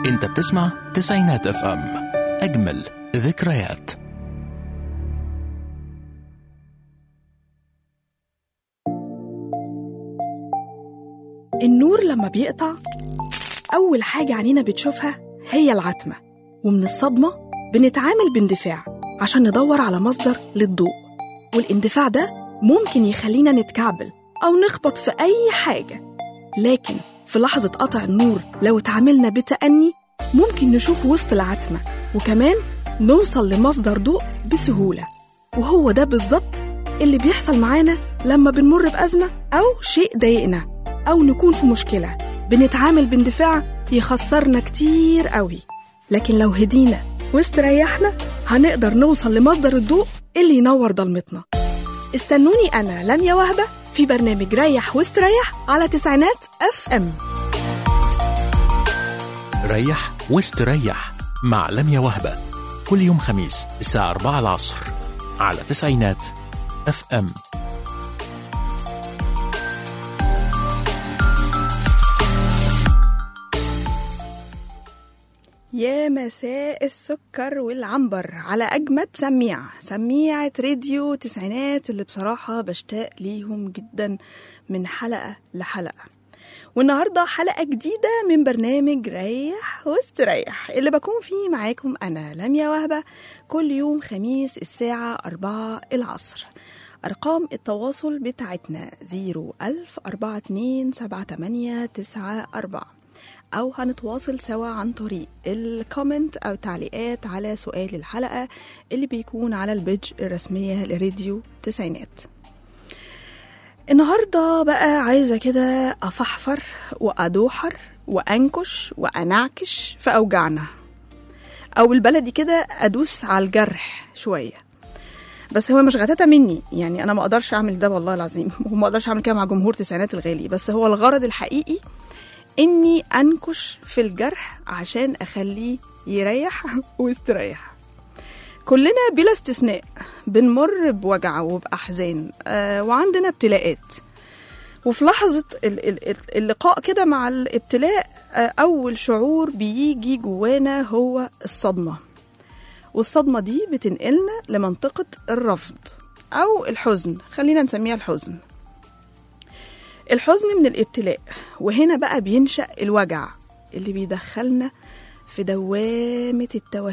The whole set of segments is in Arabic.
انت بتسمع تسعينات اف ام، اجمل ذكريات. النور لما بيقطع أول حاجة عينينا بتشوفها هي العتمة، ومن الصدمة بنتعامل باندفاع عشان ندور على مصدر للضوء، والاندفاع ده ممكن يخلينا نتكعبل أو نخبط في أي حاجة. لكن في لحظة قطع النور لو اتعاملنا بتأني ممكن نشوف وسط العتمة، وكمان نوصل لمصدر ضوء بسهولة. وهو ده بالظبط اللي بيحصل معانا لما بنمر بأزمة أو شيء ضايقنا أو نكون في مشكلة. بنتعامل باندفاع يخسرنا كتير قوي، لكن لو هدينا واستريحنا هنقدر نوصل لمصدر الضوء اللي ينور ضلمتنا. استنوني أنا لميا وهبة في برنامج ريح واستريح على تسعينات اف ام. ريح واستريح مع لميا وهبة كل يوم خميس الساعة 4 العصر على تسعينات اف ام. يا مساء السكر والعنبر على أجمد سميعة راديو تسعينات اللي بصراحة بشتاق ليهم جدا من حلقة لحلقة. والنهاردة حلقة جديدة من برنامج ريح واستريح اللي بكون فيه معاكم أنا لميا وهبة كل يوم خميس الساعة 4 العصر. أرقام التواصل بتاعتنا 010427894، أو هنتواصل سوا عن طريق الكومنت أو تعليقات على سؤال الحلقة اللي بيكون على البيج الرسمية لراديو تسعينات. النهاردة بقى عايزة كده أفحفر وأدوحر وأنكش وأنعكش في أوجعنا، أو بالبلدي كده أدوس على الجرح شوية. بس هو مش غتاتة مني، يعني أنا ما أقدرش أعمل ده والله العظيم، وما أقدرش أعمل كده مع جمهور تسعينات الغالي. بس هو الغرض الحقيقي إني أنكش في الجرح عشان أخليه يريح ويستريح. كلنا بلا استثناء بنمر بوجع وبأحزان وعندنا ابتلاءات، وفي لحظة اللقاء كده مع الابتلاء أول شعور بيجي جوانا هو الصدمة، والصدمة دي بتنقلنا لمنطقة الرفض أو الحزن. خلينا نسميها الحزن. الحزن من الابتلاء، وهنا بقى بينشأ الوجع اللي بيدخلنا في دوامة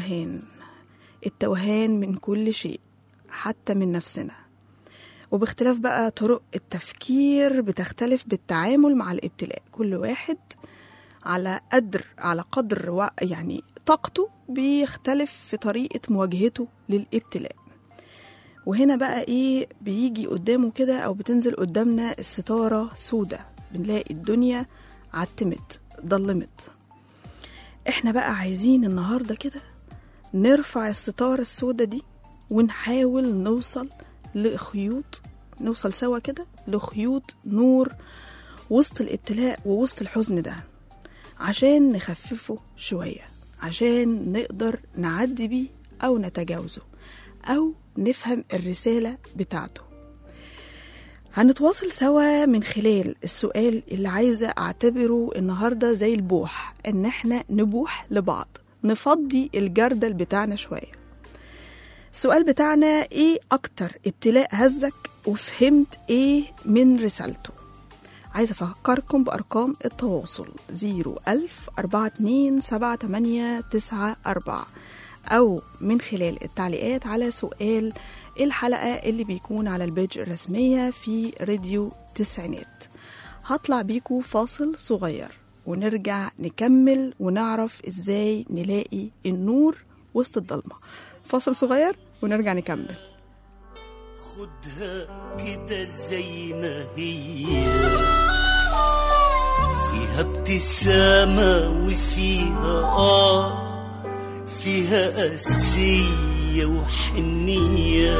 التوهان من كل شيء حتى من نفسنا. وباختلاف بقى طرق التفكير بتختلف بالتعامل مع الابتلاء، كل واحد على قدر يعني طاقته بيختلف في طريقة مواجهته للابتلاء. وهنا بقى بيجي قدامه كده أو بتنزل قدامنا الستارة سودة، بنلاقي الدنيا عتمت ضلمت. احنا بقى عايزين النهاردة كده نرفع الستارة السودة دي ونحاول نوصل سوا كده لخيوط نور وسط الابتلاء ووسط الحزن ده، عشان نخففه شوية، عشان نقدر نعدي بيه أو نتجاوزه أو نفهم الرسالة بتاعته. هنتواصل سوا من خلال السؤال اللي عايزة أعتبره النهاردة زي البوح، إن احنا نبوح لبعض، نفضي الجردل بتاعنا شوية. السؤال بتاعنا إيه أكتر ابتلاء هزك وفهمت إيه من رسالته؟ عايزة أفكركم بأرقام التواصل 010427894، أو من خلال التعليقات على سؤال الحلقة اللي بيكون على البيج الرسمية في راديو تسعينات. هطلع بيكو فاصل صغير ونرجع نكمل ونعرف إزاي نلاقي النور وسط الضلمة. فاصل صغير ونرجع نكمل. خدها كده زي ما هي، فيها ابتسامة وفيها فيها قاسية وحنية،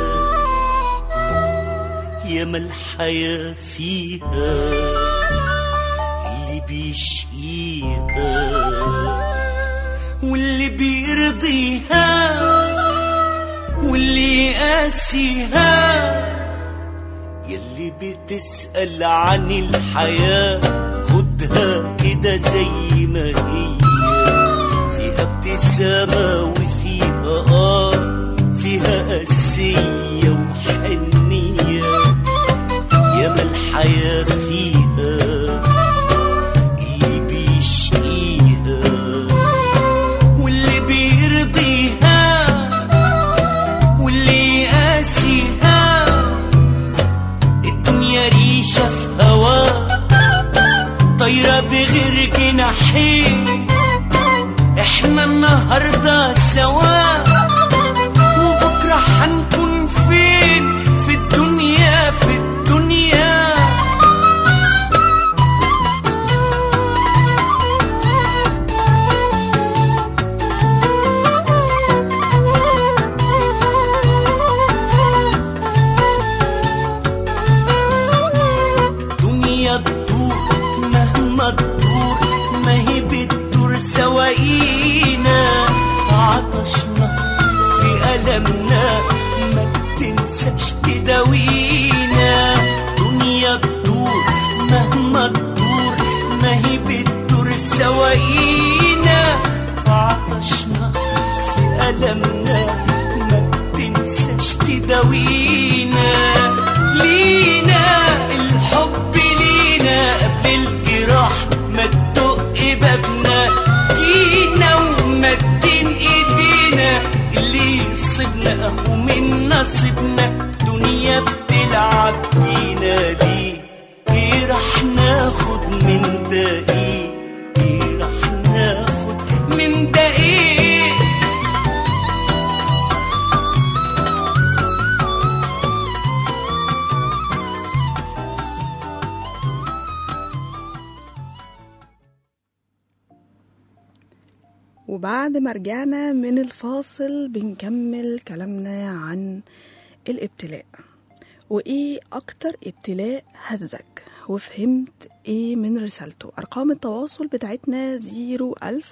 ياما الحياة فيها اللي بيشقيها واللي بيرضيها واللي قاسيها. يلي بتسأل عن الحياة خدها كده زي ما هي، ابتسامة وفيها فيها قاسية وحنية، ياما الحياة فيها اللي بيشقيها واللي بيرضيها واللي يقاسيها. الدنيا ريشة في هوا طايرة بغير جناحين، احنا النهاردة سوا وبكرة هنكون فين في الدنيا في الدنيا. دنيا تدور مهما تدور ما هي بتدور سواقينا، في عطشنا في ألمنا ما بتنساش تداوينا. دنيا تدور مهما تدور ما هي بتدور سواقينا، في عطشنا في ألمنا ما بتنساش تداوينا. لينا الحب لينا قبل الجراح ما تدق بابنا، جينا ومدين ايدينا اللي يصيبنا اهو من نصيبنا. دنيا بتلعب بينا ليه راح ناخد من ده ايه راح ناخد من ده ايه. وبعد ما رجعنا من الفاصل بنكمل كلامنا عن الابتلاء، وإيه أكتر ابتلاء هزك وفهمت إيه من رسالته. أرقام التواصل بتاعتنا 01000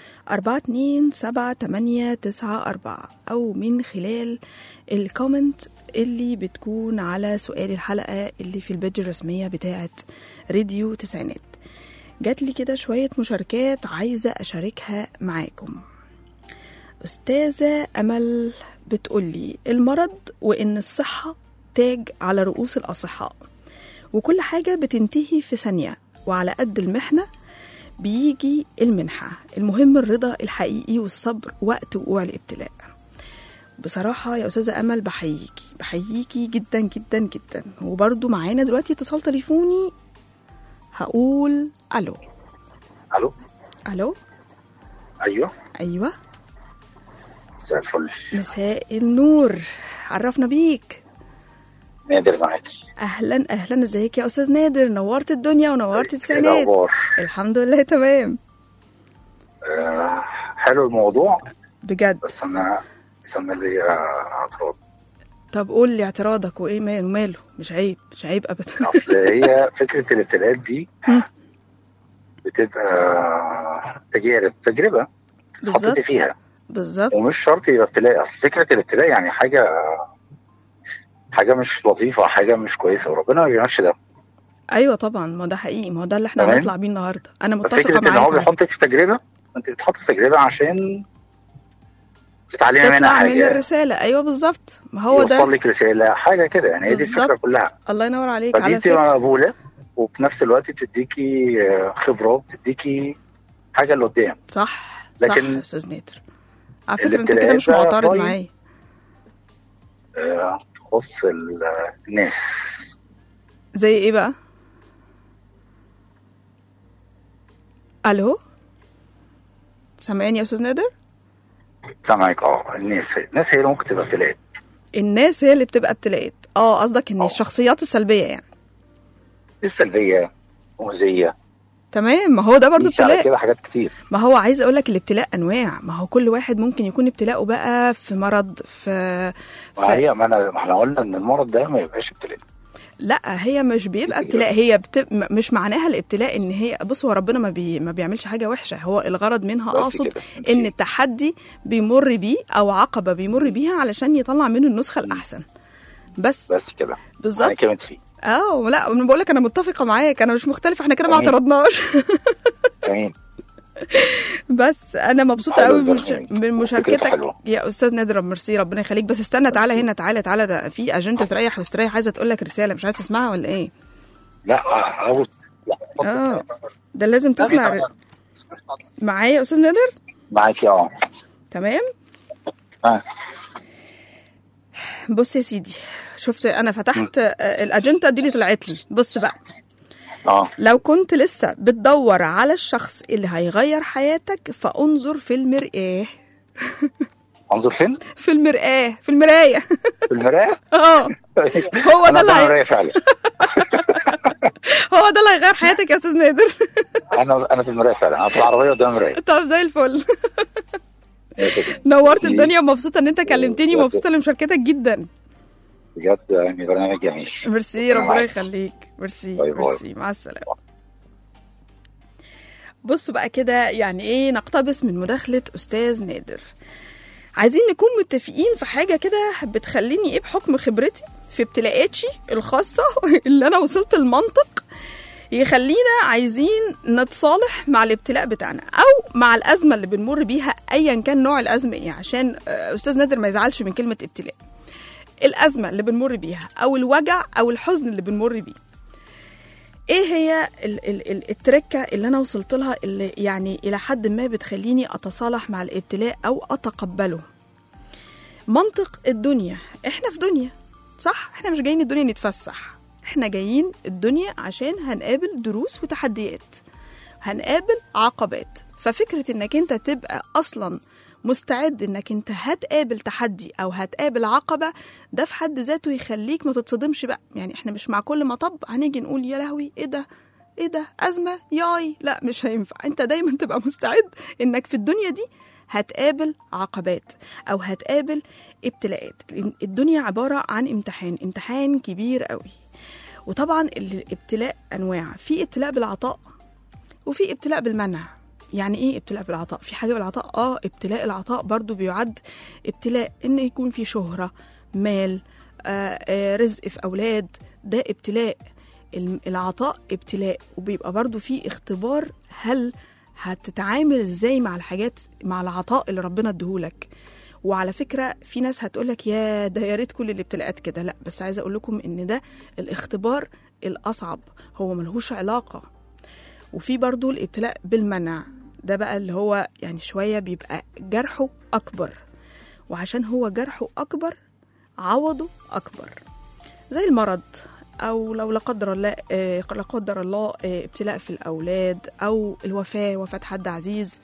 4278894 أو من خلال الكومنت اللي بتكون على سؤال الحلقة اللي في البيج الرسمية بتاعت راديو تسعينات. جات لي كده شوية مشاركات عايزة أشاركها معاكم. أستاذة أمل بتقولي المرض وإن الصحة تاج على رؤوس الأصحاء، وكل حاجة بتنتهي في ثانية، وعلى قد المحنة بيجي المنحة، المهم الرضا الحقيقي والصبر وقت وقوع الابتلاء. بصراحة يا أستاذة أمل بحييكي جدا جدا جدا. وبرضو معانا دلوقتي اتصال تليفوني، هقول ألو. الو. ألو. ايوه مساء الفل. مساء النور، عرفنا بيك. نادر معاكي. اهلا اهلا، ازيك يا استاذ نادر؟ نورت الدنيا ونورت التسعينات. الحمد لله تمام. حلو الموضوع بجد، بس انا لي اعتراض. طب قول لي اعتراضك وايه ماله. مش عيب ابدا. اصل هي فكره الابتلاءات دي بتبقى تجربه تحطي فيها بالظبط، ومش شرط يبقى ابتلاء. اصل فكره الابتلاء يعني حاجه مش لطيفه، حاجه مش كويسه، وربنا ما بيعملش ده. ايوه طبعا، ما ده حقيقي، ما هو ده اللي احنا هنطلع بيه النهارده. انا متفقه معاك. فكره ان هو بيحطك في تجربه، انت بتحط في تجربه عشان تتعلمي منها حاجه، من الرساله. ايوه بالظبط، ما هو ده يوصل لك رساله حاجه كده يعني. هي دي الفكره كلها. الله ينور عليك. على فكره مقبوله، وفي نفس الوقت بتديكي خبره، بتديكي حاجه لقدام. صح لكن صح استاذ نادر، على فكره انت كده مش معترض معايا. تخص الناس. زي ايه بقى؟ الو، سامعني يا استاذ نادر؟ سامعك. الناس هي اللي ممكن تبقى ابتلاءات. الناس هي اللي بتبقى ابتلاءات. قصدك ان الشخصيات السلبيه يعني السلبيه مؤذيه. تمام، ما هو ده برضو ابتلاء كده، حاجات كتير. ما هو عايز اقول لك الابتلاء انواع، ما هو كل واحد ممكن يكون ابتلاءه بقى في مرض ما احنا قلنا ان المرض ده ما يبقاش ابتلاء. لا، هي مش بيبقى ابتلاء، هي مش معناها الابتلاء ان هي بص، هو ربنا ما بيعملش حاجه وحشه، هو الغرض منها اقصد ان التحدي بيمر بيه او عقبه بيمر بيها علشان يطلع منه النسخه الاحسن. بس كده بالظبط. انا كمان فيه. لا انا بقول لك انا متفقه معاك، انا مش مختلفه، احنا كده ما اعترضناش. امين. بس انا مبسوطه قوي من مشاركتك يا استاذ نادر. ميرسي، ربنا يخليك. بس استنى، تعالى هنا، تعالى ده في اجنده تريح واستريح، عايزه تقول لك رساله، مش عايز تسمعها ولا ايه؟ لا ده لازم تسمع. معايا يا استاذ نادر؟ معاكي. تمام. بص يا سيدي، شفت انا فتحت الاجنده دي اللي طلعت لي. بص بقى، لو كنت لسه بتدور على الشخص اللي هيغير حياتك فانظر في المرآة. انظر فين؟ في المرآة، في المراية. في المراية؟ هو ده اللي فعلا. هو ده اللي هيغير حياتك يا استاذ نادر. انا في المراية فعلا، انا في العربية قدام المراية. طب زي الفل. نورت الدنيا، ومبسوطة ان انت كلمتني، ومبسوطة لمشاركتك جدا بجد. يعني برنامج جميل. ميرسي، ربنا يخليك. ميرسي، مع السلامة. بصوا بقى كده، يعني ايه نقتبس من مداخلة أستاذ نادر. عايزين نكون متفقين في حاجة كده بتخليني ايه بحكم خبرتي في ابتلاءاتي الخاصة اللي انا وصلت المنطق يخلينا عايزين نتصالح مع الابتلاء بتاعنا او مع الأزمة اللي بنمر بيها، ايا كان نوع الأزمة ايه، عشان أستاذ نادر ما يزعلش من كلمة ابتلاء. الأزمة اللي بنمر بيها أو الوجع أو الحزن اللي بنمر بيه، إيه هي التركة اللي أنا وصلت لها اللي يعني إلى حد ما بتخليني أتصالح مع الابتلاء أو أتقبله؟ منطق الدنيا. إحنا في دنيا، صح؟ إحنا مش جايين الدنيا نتفسح، إحنا جايين الدنيا عشان هنقابل دروس وتحديات، هنقابل عقبات. ففكرة إنك أنت تبقى أصلاً مستعد انك انت هتقابل تحدي او هتقابل عقبة، ده في حد ذاته يخليك ما تتصدمش بقى. يعني احنا مش مع كل مطب هنيجي نقول يا لهوي ايه ده أزمة ياي، لا مش هينفع. انت دايما تبقى مستعد انك في الدنيا دي هتقابل عقبات او هتقابل ابتلاءات. الدنيا عبارة عن امتحان كبير قوي. وطبعا الابتلاء انواع، في ابتلاء بالعطاء وفي ابتلاء بالمنع. يعني ايه ابتلاء بالعطاء؟ في حاجة بالعطاء ابتلاء العطاء برضو بيعد ابتلاء، ان يكون في شهرة، مال، رزق في اولاد، ده ابتلاء. العطاء ابتلاء، وبيبقى برضو في اختبار، هل هتتعامل ازاي مع الحاجات، مع العطاء اللي ربنا اديهولك. وعلى فكرة في ناس هتقولك يا ريت كل الابتلاءات كده، لا، بس عايزة اقول لكم ان ده الاختبار الاصعب، هو ملهوش علاقة. وفي برضو الابتلاء بالمنع، ده بقى اللي هو يعني شوية بيبقى جرحه أكبر، وعشان هو جرحه أكبر عوضه أكبر، زي المرض، أو لو لا قدر الله ابتلاء في الأولاد، أو الوفاة، وفاة حد عزيز.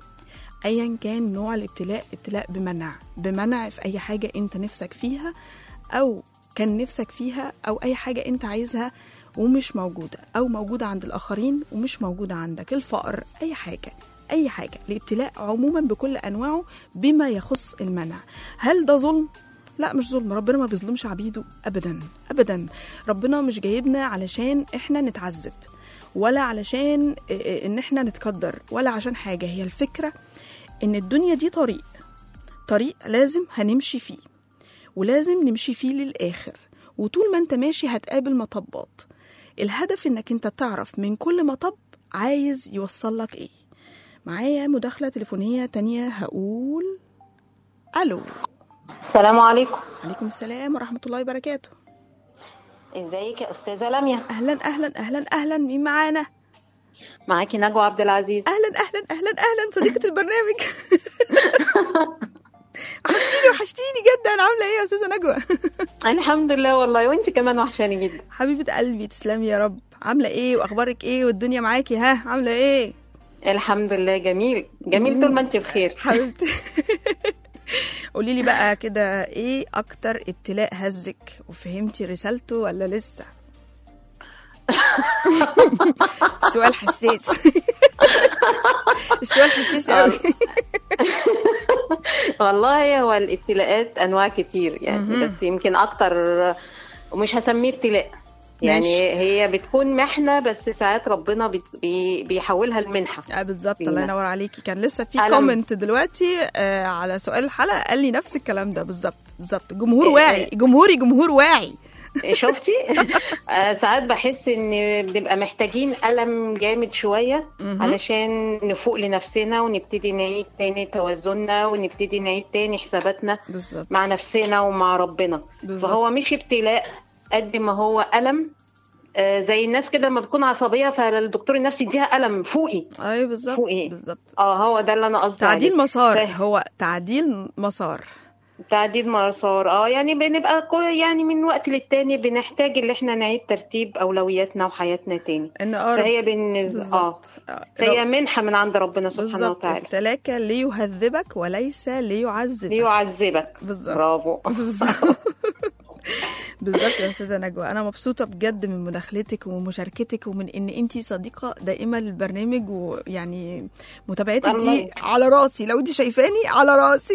أيا كان نوع الابتلاء، ابتلاء بمنع في أي حاجة أنت نفسك فيها أو كان نفسك فيها، أو أي حاجة أنت عايزها ومش موجودة، أو موجودة عند الآخرين ومش موجودة عندك، الفقر، أي حاجة. الابتلاء عموما بكل أنواعه بما يخص المنع. هل ده ظلم؟ لا، مش ظلم. ربنا ما بيظلمش عبيده أبدا. ربنا مش جايبنا علشان إحنا نتعذب، ولا علشان إن إحنا نتقدر، ولا عشان حاجة. هي الفكرة إن الدنيا دي طريق لازم هنمشي فيه، ولازم نمشي فيه للآخر. وطول ما أنت ماشي هتقابل مطبات. الهدف إنك أنت تعرف من كل مطب عايز يوصلك إيه. معايا مداخلة تليفونية تانية، هقول ألو. السلام عليكم. عليكم السلام ورحمة الله وبركاته. ازيك يا أستاذة لميا؟ أهلا. مين معانا؟ معاكي نجوى عبد العزيز. أهلا صديقة البرنامج. وحشتيني جدا. عاملة ايه يا أستاذة نجوى؟ الحمد لله والله، وانت كمان وحشاني جدا حبيبة قلبي. تسلمي يا رب. عاملة ايه واخبارك ايه والدنيا معاكي؟ عاملة ايه؟ الحمد لله جميل طول ما انت بخير حبيبتي. قولي لي بقى كده، ايه اكتر ابتلاء هزك وفهمتي رسالته ولا لسه؟ السؤال حساس. السؤال حساس قوي. والله هو الابتلاءات انواع كتير يعني، بس يمكن اكتر ومش هسميه ابتلاء يعني، هي بتكون محنة، بس ساعات ربنا بيحولها لمنحة. بالظبط، الله ينور عليكي. كان لسه في كومنت دلوقتي على سؤال الحلقة قال لي نفس الكلام ده بالظبط. جمهور واعي، جمهور واعي. شفتي؟ ساعات بحس ان بنبقى محتاجين ألم جامد شوية علشان نفوق لنفسنا ونبتدي نعيد تاني توازننا ونبتدي نعيد تاني حساباتنا بالزبط. مع نفسنا ومع ربنا. بالزبط. فهو مش ابتلاء قد ما هو ألم. زي الناس كده لما بتكون عصبية فالدكتور النفسي يديها ألم فوقي. ايوه بالظبط بالظبط. هو ده اللي انا قصدي تعديل عليه. مسار. هو تعديل مسار. تعديل مسار. يعني بنبقى يعني من وقت للتاني بنحتاج اللي احنا نعيد ترتيب أولوياتنا وحياتنا تاني. فهي بالنسبة فهي منحة من عند ربنا سبحانه وتعالى. ابتلاك ليهذبك وليس ليعذبك. ليعذبك. بالظبط. برافو. بالظبط يا استاذه نجوى. انا مبسوطه بجد من مداخلتك ومشاركتك ومن ان انتي صديقه دائمه للبرنامج، ويعني متابعتك دي على راسي. لو انتي شايفاني على راسي.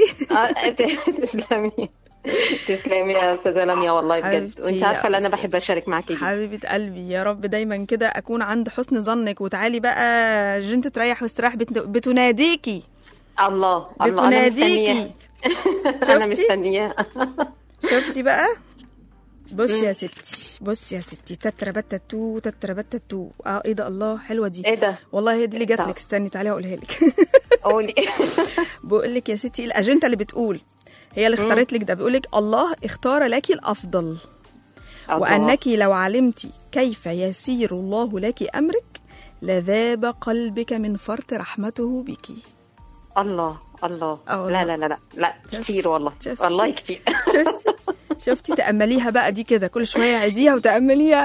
تسلمي يا استاذه لميا والله بجد. وانت عارفه ان انا بحب اشارك معاكي. حبيبه قلبي، يا رب دايما كده اكون عند حسن ظنك. وتعالي بقى جنت تريح واستراح بتناديكي. الله بتناديكي. انا مستنياه. شفتي بقى؟ بصي يا ستي تتربتتو تتربتتو. ايه ده؟ الله حلوه دي. ايه ده؟ والله هي دي اللي جات لك. استني تعالي اقولها لك. قولي. بقول لك يا ستي الاجنده اللي بتقول، هي اللي اختارت لك ده. بيقول لك الله اختار لك الافضل، وانك لو علمتي كيف يسير الله لك امرك لذاب قلبك من فرط رحمته بك. الله. لا كتير والله. والله كتير. شفتي تأمليها بقى دي كده كل شوية عيديها وتأمليها.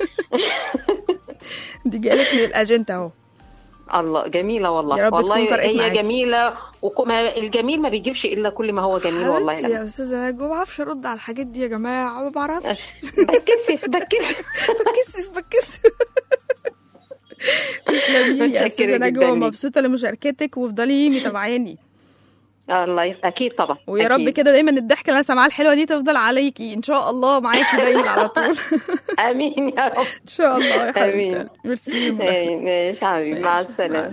دي جالك من الأجنة اهو. الله جميلة والله. والله هي جميلة. الجميل ما بيجيبش إلا كل ما هو جميل. والله يا أستاذة نجوى ما بعرفش أرد على الحاجات دي يا جماعة. ما بعرفش. بتكسف. تسلمي يا أستاذة نجوى. مبسوطة لمشاركتك وافضلي متابعاني. الله اكيد طبعا. ويا رب كده دايما الضحكه اللي انا سامعاها الحلوه دي تفضل عليكي ان شاء الله، معاكي دايما على طول. امين يا رب ان شاء الله يا حبيبتي. ميرسي. ماشي حبيبي. مع السلامه.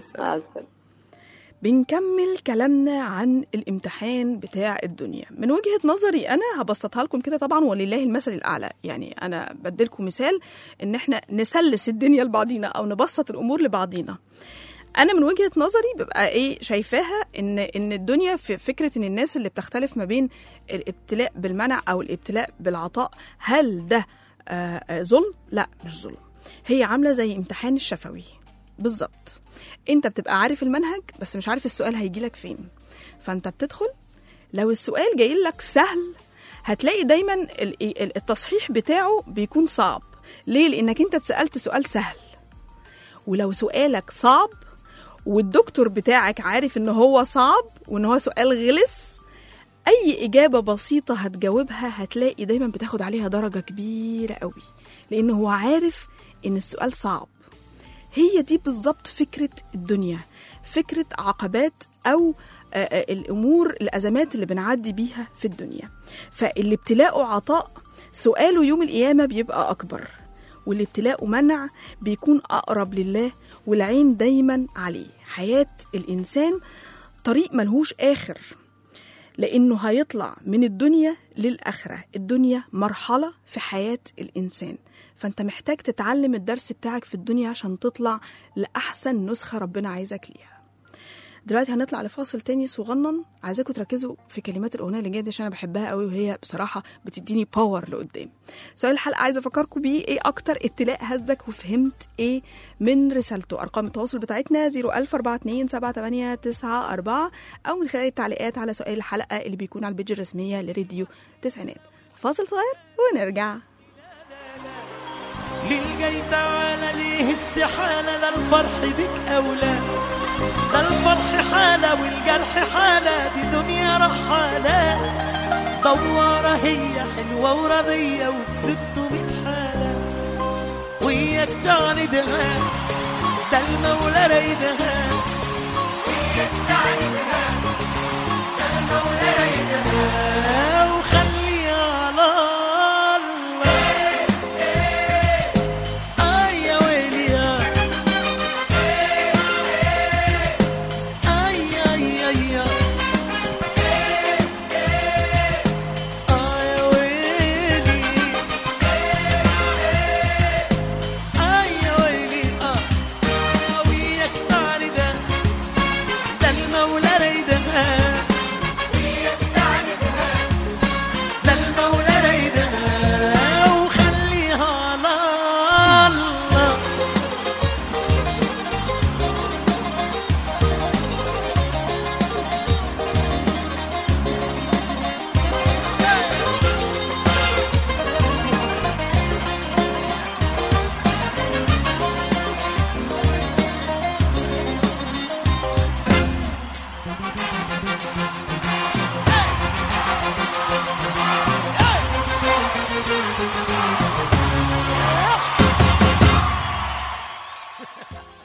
بنكمل كلامنا عن الامتحان بتاع الدنيا. من وجهة نظري أنا هبسطها لكم كده طبعا، ولله المثل الأعلى. يعني أنا بدلكم مثال إن احنا نسلس الدنيا لبعضينا أو نبسط الأمور لبعضينا. أنا من وجهة نظري ببقى شايفاها إن الدنيا في فكرة إن الناس اللي بتختلف ما بين الابتلاء بالمنع أو الابتلاء بالعطاء، هل ده ظلم؟ لا مش ظلم. هي عاملة زي امتحان الشفوي بالظبط. انت بتبقى عارف المنهج بس مش عارف السؤال هيجيلك فين، فانت بتدخل. لو السؤال جاي لك سهل هتلاقي دايما التصحيح بتاعه بيكون صعب. ليه؟ لانك انت اتسألت سؤال سهل. ولو سؤالك صعب والدكتور بتاعك عارف ان هو صعب وان هو سؤال غلس، اي اجابة بسيطة هتجاوبها هتلاقي دايما بتاخد عليها درجة كبيرة قوي، لانه هو عارف ان السؤال صعب. هي دي بالظبط فكرة الدنيا، فكرة عقبات أو الأمور الأزمات اللي بنعدي بيها في الدنيا. فاللي ابتلاءه عطاء سؤاله يوم القيامة بيبقى أكبر، واللي ابتلاءه منع بيكون أقرب لله والعين دايما عليه. حياة الإنسان طريق ملهوش آخر، لأنه هيطلع من الدنيا للآخرة. الدنيا مرحلة في حياة الإنسان، فأنت محتاج تتعلم الدرس بتاعك في الدنيا عشان تطلع لأحسن نسخة ربنا عايزك ليها. دلوقتي هنطلع لفاصل تاني صغنن. عايزاكم تركزوا في كلمات الأغنية اللي جاية دي عشان أنا بحبها قوي، وهي بصراحة بتديني باور لقدام. سؤال الحلقة عايزة أفكركم بيه: إيه أكتر ابتلاء هزك وفهمت إيه من رسالته؟ أرقام التواصل بتاعتنا 014278994 أو من خلال التعليقات على سؤال الحلقة اللي بيكون على البيج الرسمية لراديو تسعينات. فاصل صغير ونرجع. للجاي تعالى ليه استحالة، ده الفرح بك أولى، ده الفرح حالة والجرح حالة، دي دنيا رحالة دوارة هي حلوة ورضية وب600 حالة، وياك تعندها ده المولى رايدها، وياك تعندها ده المولى رايدها، وخلي على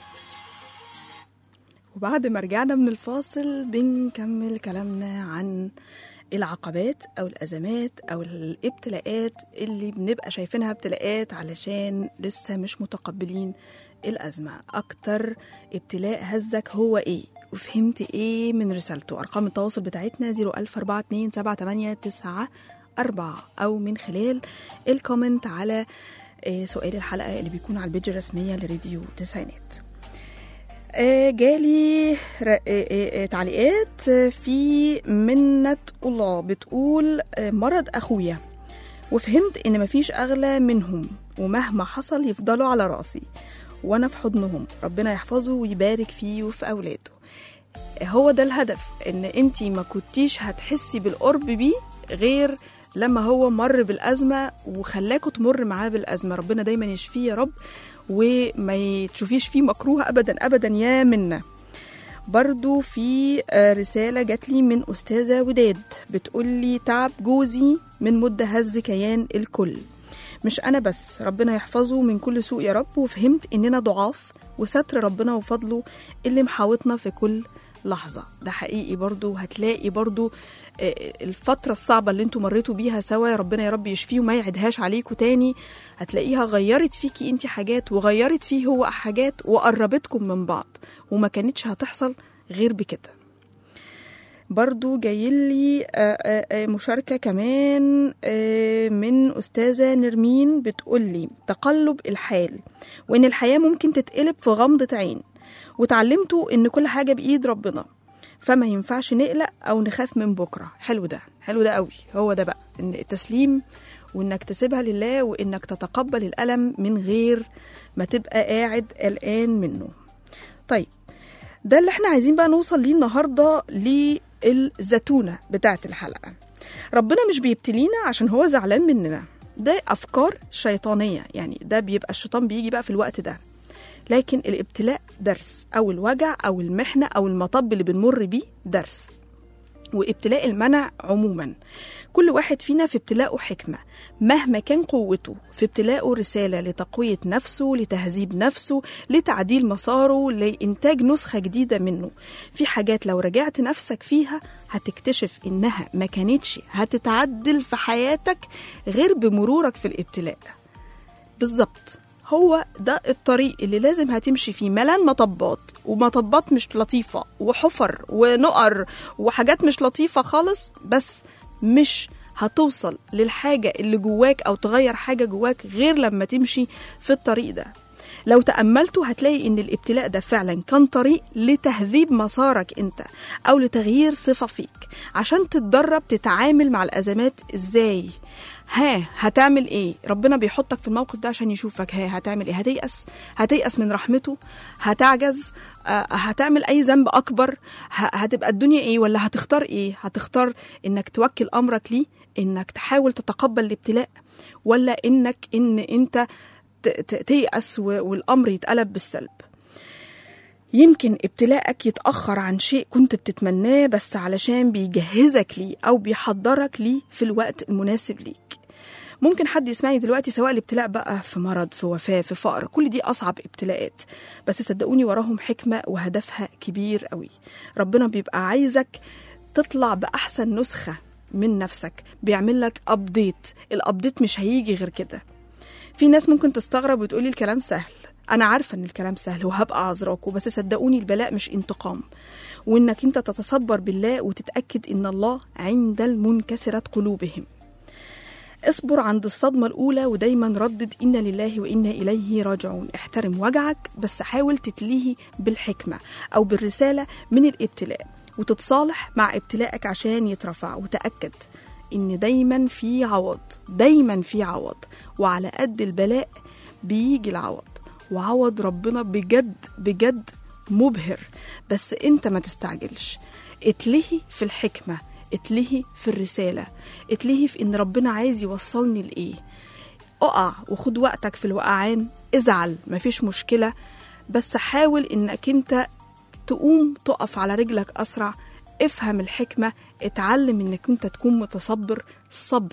وبعد ما رجعنا من الفاصل بنكمل كلامنا عن العقبات أو الأزمات أو الابتلاءات اللي بنبقى شايفينها ابتلاءات علشان لسه مش متقبلين الأزمة. أكتر ابتلاء هزك هو إيه؟ وفهمت إيه من رسالته؟ أرقام التواصل بتاعتنا 014278994 أو من خلال الكومنت على سؤال الحلقة اللي بيكون على البيج الرسمية لراديو تسعينات. جالي تعليقات في منة الله بتقول مرض أخويا وفهمت إن مفيش أغلى منهم ومهما حصل يفضلوا على رأسي وأنا في حضنهم، ربنا يحفظه ويبارك فيه وفي أولاده. هو ده الهدف، إن أنتي ما كنتيش هتحسي بالقرب بيه غير لما هو مر بالأزمة وخلاكوا تمر معاه بالأزمة. ربنا دايما يشفيه يا رب وما تشوفيش فيه مكروه أبدا أبدا يا منا. برضو في رسالة جات لي من أستاذة وداد بتقولي تعب جوزي من مدة هز كيان الكل، مش أنا بس، ربنا يحفظه من كل سوء يا رب. وفهمت إننا ضعاف وستر ربنا وفضله اللي محاوطنا في كل لحظة. ده حقيقي. برضو هتلاقي برضو الفترة الصعبة اللي انتوا مريتوا بيها سوا ربنا يا رب يشفيه وما يعيدهاش عليكوا تاني، هتلاقيها غيرت فيكي انتي حاجات وغيرت فيه هو حاجات وقربتكم من بعض، وما كانتش هتحصل غير بكده. برضو جايلي مشاركة كمان من أستاذة نرمين بتقولي تقلب الحال وإن الحياة ممكن تتقلب في غمضة عين، وتعلمتوا إن كل حاجة بإيد ربنا فما ينفعش نقلق أو نخاف من بكرة. حلو ده، حلو ده قوي. هو ده بقى إن التسليم وإنك تسيبها لله وإنك تتقبل الألم من غير ما تبقى قاعد قلقان منه. طيب ده اللي احنا عايزين بقى نوصل ليه النهاردة للزتونة بتاعت الحلقة. ربنا مش بيبتلينا عشان هو زعلان مننا، ده أفكار شيطانية، يعني ده بيبقى الشيطان بيجي بقى في الوقت ده. لكن الابتلاء درس، أو الوجع أو المحنة أو المطب اللي بنمر بيه درس. وابتلاء المنع عموما كل واحد فينا في ابتلاءه حكمة مهما كان قوته، في ابتلاءه رسالة لتقوية نفسه، لتهذيب نفسه، لتعديل مساره، لإنتاج نسخة جديدة منه. في حاجات لو رجعت نفسك فيها هتكتشف إنها ما كانتش هتتعدل في حياتك غير بمرورك في الابتلاء. بالظبط، هو ده الطريق اللي لازم هتمشي فيه، ملان مطبات ومطبات مش لطيفة وحفر ونقر وحاجات مش لطيفة خالص، بس مش هتوصل للحاجة اللي جواك أو تغير حاجة جواك غير لما تمشي في الطريق ده. لو تأملتوا هتلاقي إن الابتلاء ده فعلا كان طريق لتهذيب مسارك أنت أو لتغيير صفة فيك، عشان تتدرب تتعامل مع الأزمات إزاي. هتعمل ايه؟ ربنا بيحطك في الموقف ده عشان يشوفك هتعمل ايه. هتيأس من رحمته، هتعجز، هتعمل اي ذنب اكبر، هتبقى الدنيا ايه؟ ولا هتختار ايه؟ هتختار انك توكل امرك ليه، انك تحاول تتقبل الابتلاء، ولا ان انت تيأس والامر يتقلب بالسلب. يمكن ابتلاءك يتأخر عن شيء كنت بتتمناه بس علشان بيجهزك ليه أو بيحضرك ليه في الوقت المناسب ليك. ممكن حد يسمعني دلوقتي سواء الابتلاء بقى في مرض، في وفاة، في فقر، كل دي أصعب ابتلاءات، بس صدقوني وراهم حكمة وهدفها كبير قوي. ربنا بيبقى عايزك تطلع بأحسن نسخة من نفسك، بيعمل لك أبديت. الأبديت مش هيجي غير كده. في ناس ممكن تستغرب وتقولي الكلام سهل. أنا عارفة إن الكلام سهل وهبقى عذراكوا، بس صدقوني البلاء مش انتقام، وإنك أنت تتصبر بالله وتتأكد إن الله عند المنكسرة قلوبهم. اصبر عند الصدمة الأولى ودايما ردد إنا لله وإنا إليه راجعون. احترم وجعك بس حاول تتليه بالحكمة أو بالرسالة من الابتلاء، وتتصالح مع ابتلاءك عشان يترفع. وتأكد إن دايما في عوض، دايما في عوض، وعلى قد البلاء بيجي العوض. وعوض ربنا بجد بجد مبهر، بس انت ما تستعجلش. اتلهي في الحكمة، اتلهي في الرسالة، اتلهي في ان ربنا عايز يوصلني لإيه. اقع وخد وقتك في الوقعان، ازعل مفيش مشكلة، بس حاول انك انت تقوم تقف على رجلك اسرع. افهم الحكمة، اتعلم انك انت تكون متصبر.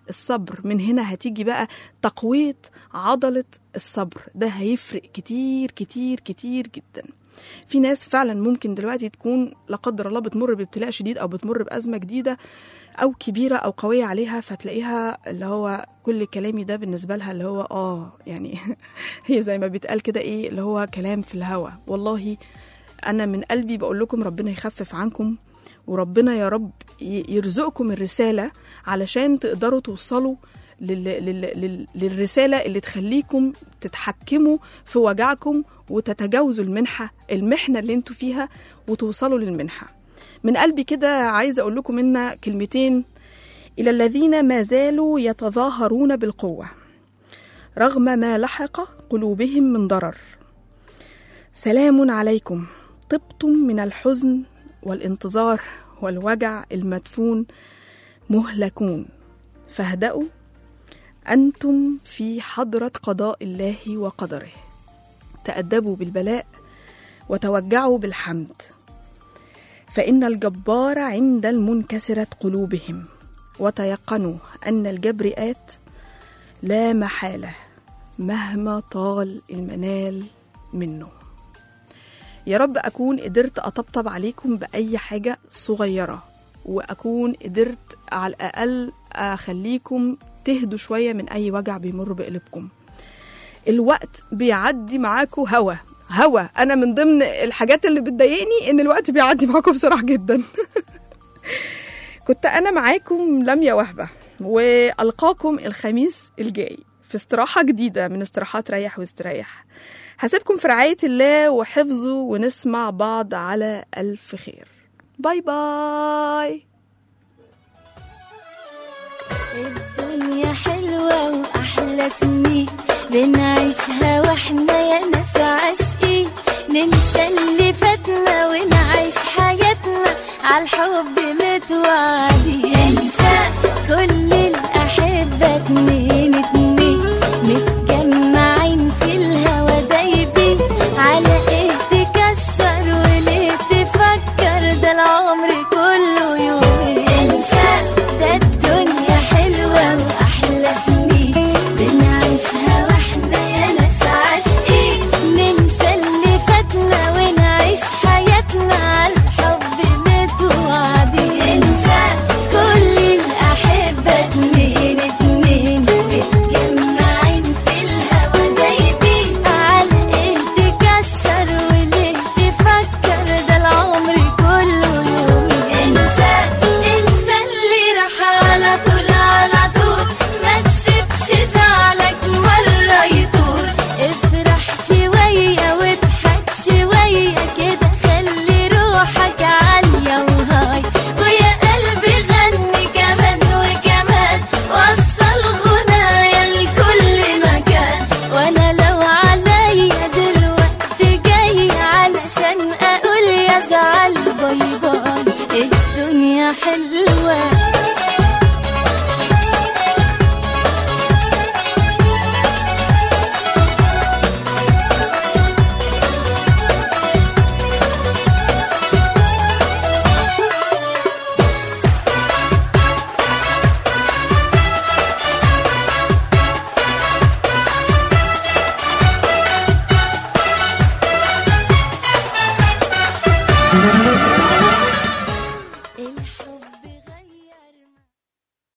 الصبر. من هنا هتيجي بقى تقوية عضلة الصبر، ده هيفرق كتير كتير كتير جدا. في ناس فعلا ممكن دلوقتي تكون لا قدر الله بتمر بابتلاء شديد أو بتمر بأزمة جديدة أو كبيرة أو قوية عليها، فتلاقيها اللي هو كل كلامي ده بالنسبة لها اللي هو يعني هي زي ما بيتقال كده إيه اللي هو كلام في الهوا. والله أنا من قلبي بقول لكم ربنا يخفف عنكم، وربنا يا رب يرزقكم الرسالة علشان تقدروا توصلوا للرسالة اللي تخليكم تتحكموا في وجعكم وتتجاوزوا المحنة اللي انتوا فيها وتوصلوا للمنحة. من قلبي كده عايزة أقول لكم إن كلمتين إلى الذين ما زالوا يتظاهرون بالقوة رغم ما لحق قلوبهم من ضرر. سلام عليكم، طبتم من الحزن والانتظار والوجع المدفون مهلكون، فاهدأوا أنتم في حضرة قضاء الله وقدره. تأدبوا بالبلاء وتوجعوا بالحمد، فإن الجبار عند المنكسرة قلوبهم، وتيقنوا أن الجبر آت لا محالة مهما طال المنال منه. يا رب أكون قدرت أطبطب عليكم بأي حاجة صغيرة، وأكون قدرت على الأقل أخليكم تهدوا شوية من أي وجع بيمر بقلبكم. الوقت بيعدي معاكم هوا. أنا من ضمن الحاجات اللي بتضايقني إن الوقت بيعدي معاكم بسرعة جدا. كنت أنا معاكم لميا وهبة، وألقاكم الخميس الجاي في استراحة جديدة من استراحات ريح واستريح. هسيبكم في رعاية الله وحفظه، ونسمع بعض على ألف خير. باي باي. الدنيا حلوة وأحلى سنين بنعيشها واحنا يا ناس عاشقين، ننسى اللي فاتنا ونعيش حياتنا عالحب متوعدين. انسى كل الأحبة اتنين